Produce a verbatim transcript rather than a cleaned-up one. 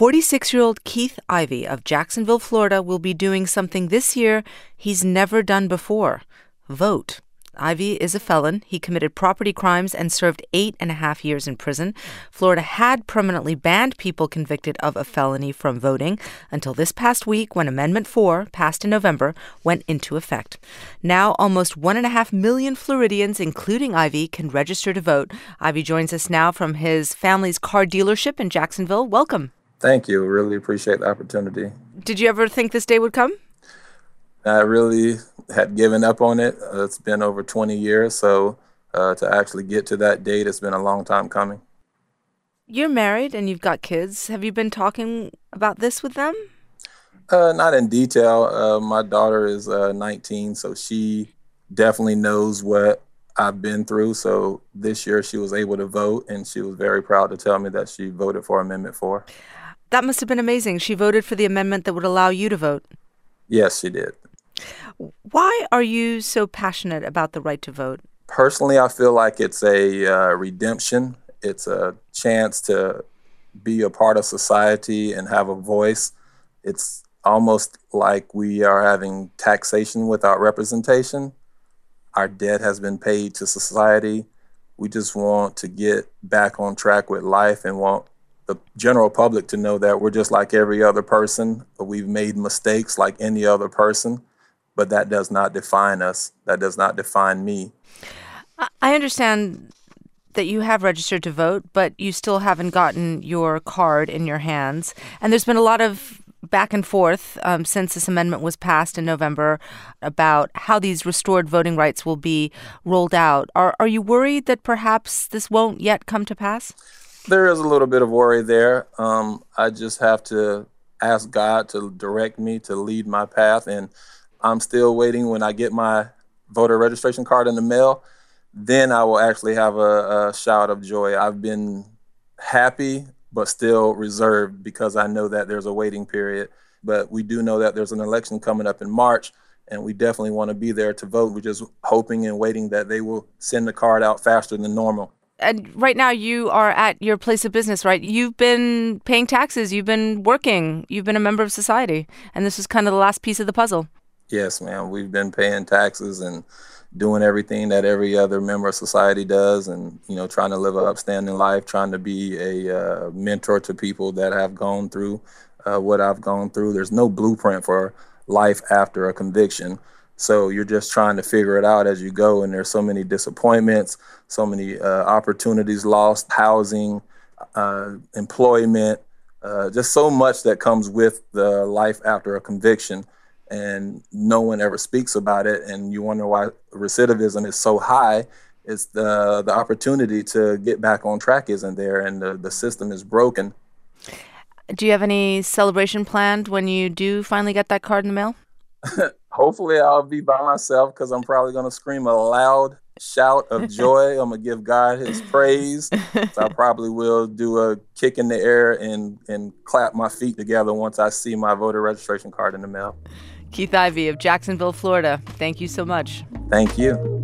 forty-six-year-old Keith Ivey of Jacksonville, Florida, will be doing something this year he's never done before: vote. Ivey is a felon. He committed property crimes and served eight and a half years in prison. Florida had permanently banned people convicted of a felony from voting until this past week when Amendment four, passed in November, went into effect. Now, almost one and a half million Floridians, including Ivey, can register to vote. Ivey joins us now from his family's car dealership in Jacksonville. Welcome. Thank you. Really appreciate the opportunity. Did you ever think this day would come? I really had given up on it. Uh, it's been over twenty years, so uh, to actually get to that date, it's been a long time coming. You're married and you've got kids. Have you been talking about this with them? Uh, not in detail. Uh, my daughter is uh, nineteen, so she definitely knows what I've been through. So this year she was able to vote, and she was very proud to tell me that she voted for Amendment four. That must have been amazing. She voted for the amendment that would allow you to vote. Yes, she did. Why are you so passionate about the right to vote? Personally, I feel like it's a uh, redemption. It's a chance to be a part of society and have a voice. It's almost like we are having taxation without representation. Our debt has been paid to society. We just want to get back on track with life and want the general public to know that we're just like every other person. We've made mistakes like any other person. But that does not define us. That does not define me. I understand that you have registered to vote, but you still haven't gotten your card in your hands. And there's been a lot of back and forth um, since this amendment was passed in November about how these restored voting rights will be rolled out. Are, are you worried that perhaps this won't yet come to pass? There is a little bit of worry there. Um, I just have to ask God to direct me, to lead my path, and I'm still waiting. When I get my voter registration card in the mail, then I will actually have a, a shout of joy. I've been happy, but still reserved because I know that there's a waiting period. But we do know that there's an election coming up in March, and we definitely want to be there to vote. We're just hoping and waiting that they will send the card out faster than normal. And right now you are at your place of business, right? You've been paying taxes, you've been working, you've been a member of society, and this is kind of the last piece of the puzzle. Yes, ma'am. We've been paying taxes and doing everything that every other member of society does, and, you know, trying to live an upstanding life, trying to be a uh, mentor to people that have gone through uh, what I've gone through. There's no blueprint for life after a conviction. So you're just trying to figure it out as you go. And there's so many disappointments, so many uh, opportunities lost, housing, uh, employment, uh, just so much that comes with the life after a conviction. And no one ever speaks about it, and you wonder why recidivism is so high. It's the the opportunity to get back on track isn't there, and the, the system is broken. Do you have any celebration planned when you do finally get that card in the mail? Hopefully I'll be by myself because I'm probably going to scream a loud shout of joy. I'm going to give God his praise. So I probably will do a kick in the air and, and clap my feet together once I see my voter registration card in the mail. Keith Ivey of Jacksonville, Florida, thank you so much. Thank you.